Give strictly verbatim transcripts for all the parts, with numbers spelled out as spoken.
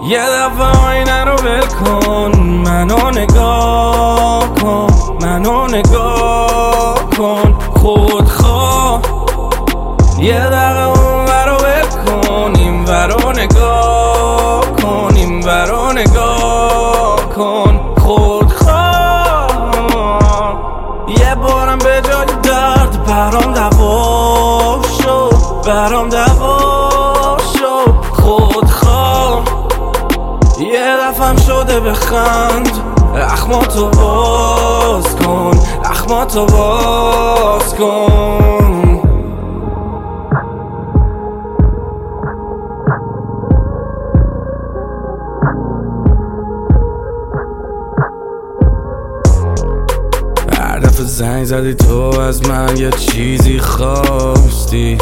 یه دفعه آینه رو ول کن، منو نگاه کن، منو نگاه کن خودخواه. یه دقیقه اون ور رو ول کن، این ور رو نگاه کن، این ور رو نگاه کن خودخواه. یه بارم به جای درد برام دوا شد، برام دوا شد خودخواه. یه دفعم شده بخند، اخماتو باز کن، اخماتو باز کن. هر دفعه زنگ زدی تو از من یه چیزی خواستی،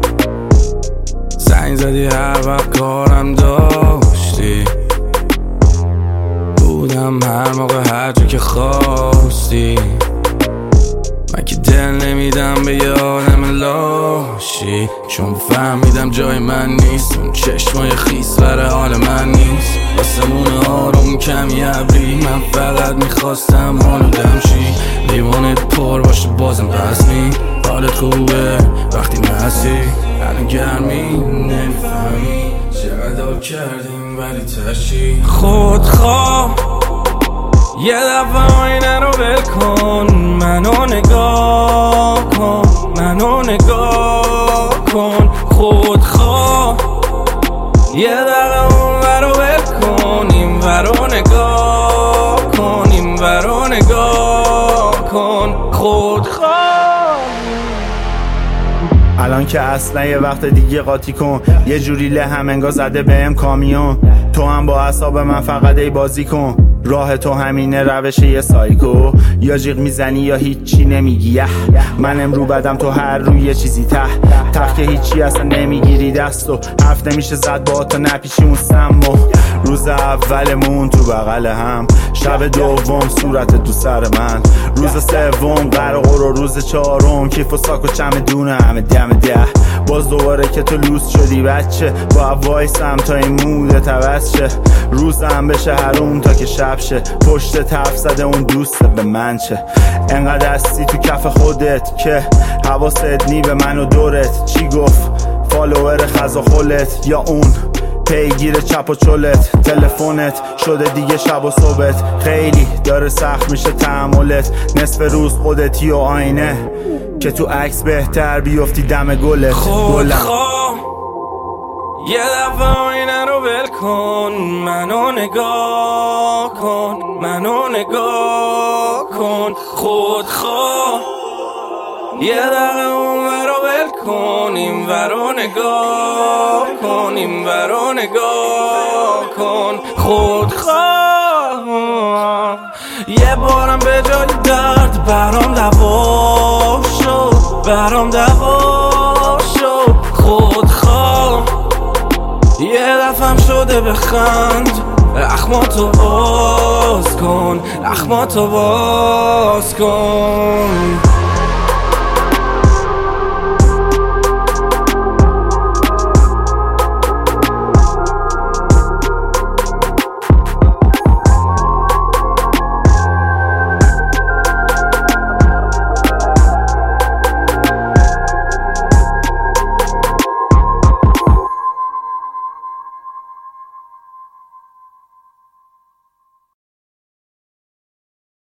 زنگ زدی هر وقت کارم داشتی، بودم هر موقع هر جا که خواستی. من که دل نمیدم به یه آدم لاشی، چون فهمیدم جای من نیست، اون چشمای خیس برای حال من نیست. آسمون آروم کمی ابری، من فقط میخواستم آلودم شی. لیوانت پر باشه بازم پس می، حالت خوبه وقتی مستی، الان گرمی نمیفهمی چقدر حال کردیم ولی تشی. خودخواه یه دفعه آینه رو ول کن، منو نگاه کن، منو نگاه کن خودخواه. یه دقیقه اون ور رو ول کن، این ور رو نگاه کن، این ور رو نگاه کن خودخواه. الان که اصلا یه وقت دیگه قاطی کن، یه جوری لهم انگار زده بهم کامیون. تو هم با اعصاب من فقط ای بازی کن، راه تو همینه روش یه سایکو، یا جیغ میزنی یا هیچی نمیگی. من امرو بدم تو هر روی یه چیزی ته تخت که هیچی اصلا نمیگیری دستو، حرف نمیشه زد با تو نپیچی اون سمو. روز اولمون تو بغل هم، شب دوم صورت تو سر من، روز سوم قرقر و روز چهارم کیف و ساک و چمدونه همه دم ده. باز دوباره که تو لوس شدی بچه، با وایسم تا این مودت عوض شه، روزم بشه حروم تا که شب شه. پشت تف زده اون دوسته به من چه، انقدر دستی تو کف خودت که حواست نی به من و دورت. چی گفت فالوور خزا خولت، یا اون پیگیر چپ و چلت؟ تلفنت شده دیگه شب و صبحت، خیلی داره سخت میشه تحملت. نصف روز خودتی و آینه که تو عکس بهتر بیفتی دم گلت. خودخواه یه دفعه آینه رو ول کن، منو نگاه کن، منو نگاه کن خودخواه. یه دقیقه اون ور رو ول کن، این ور رو نگاه کن، این ور رو نگاه کن خودخواه. یه بارم به جای درد برام دوا شد، برام دوا شد خودخواه. یه دفعم شده بخند، اخماتو باز کن، اخماتو باز کن.